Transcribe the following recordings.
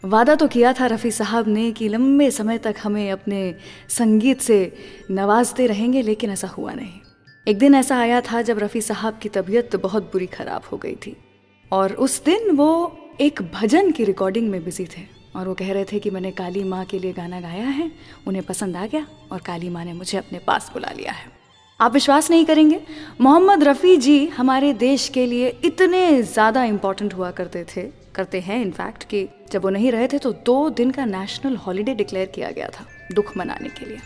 वादा तो किया था रफ़ी साहब ने कि लंबे समय तक हमें अपने संगीत से नवाजते रहेंगे, लेकिन ऐसा हुआ नहीं। एक दिन ऐसा आया था जब रफ़ी साहब की तबीयत बहुत बुरी ख़राब हो गई थी और उस दिन वो एक भजन की रिकॉर्डिंग में बिजी थे और वो कह रहे थे कि मैंने काली माँ के लिए गाना गाया है, उन्हें पसंद आ गया और काली माँ ने मुझे अपने पास बुला लिया है। आप विश्वास नहीं करेंगे, मोहम्मद रफ़ी जी हमारे देश के लिए इतने ज़्यादा इम्पॉर्टेंट हुआ करते हैं इनफैक्ट कि जब वो नहीं रहे थे तो 2 दिन का नेशनल हॉलिडे डिक्लेयर किया गया था दुख मनाने के लिए।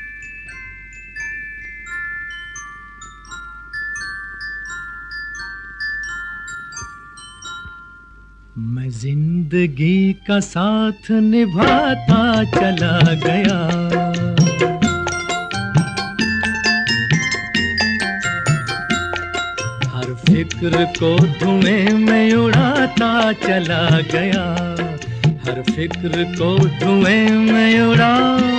मैं जिंदगी का साथ निभाता चला गया, हर फिक्र को धुएं में उड़ाता चला गया, हर फिक्र को धुएं में उड़ा।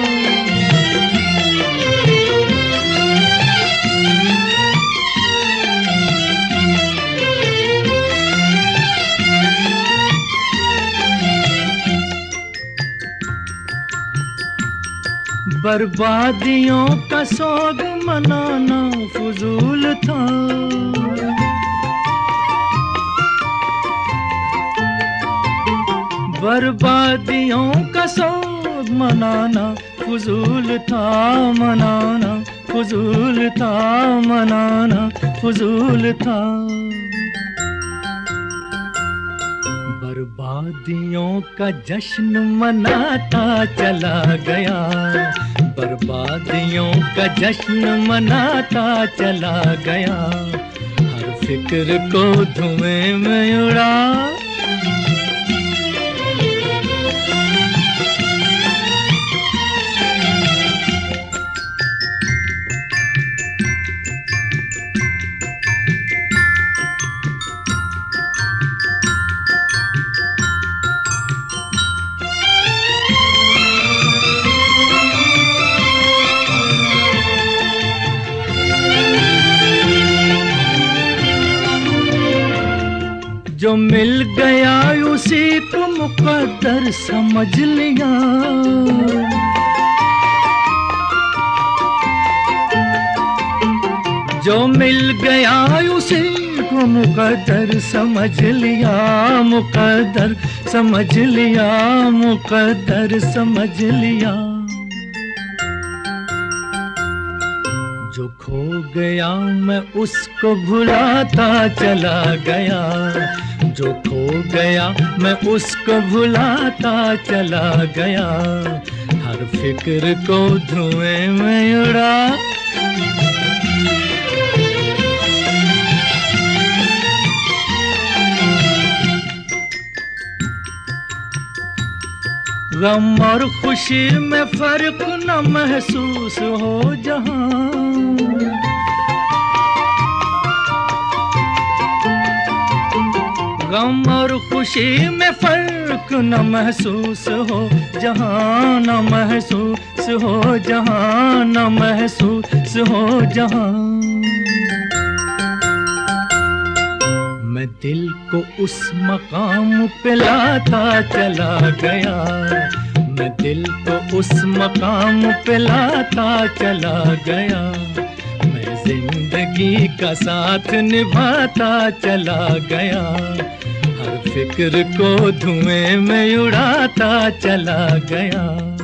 बर्बादियों का सोग मनाना फजूल था, बर्बादियों का सोग मनाना फजूल था, मनाना फजूल था, मनाना फजूल था। बर्बादियों का जश्न मनाता चला गया, बर्बादियों का जश्न मनाता चला गया, हर फिक्र को धुएं में उड़ा। जो मिल गया उसी को मुकद्दर समझ लिया, जो मिल गया उसी को मुकद्दर समझ लिया, मुकद्दर समझ लिया, मुकद्दर समझ लिया। जो खो गया मैं उसको भुलाता चला गया, जो खो गया मैं उसको भुलाता चला गया, हर फिक्र को धुएं में उड़ा। गम और खुशी में फर्क न महसूस हो जहां, गम और खुशी में फर्क न महसूस हो जहां, न महसूस हो जहां, न महसूस हो जहां। मैं दिल को उस मकाम पे लाता चला गया, मैं दिल को उस मकाम पे लाता चला गया, मैं जिंदगी का साथ निभाता चला गया, हर फिक्र को धुएं में उड़ाता चला गया।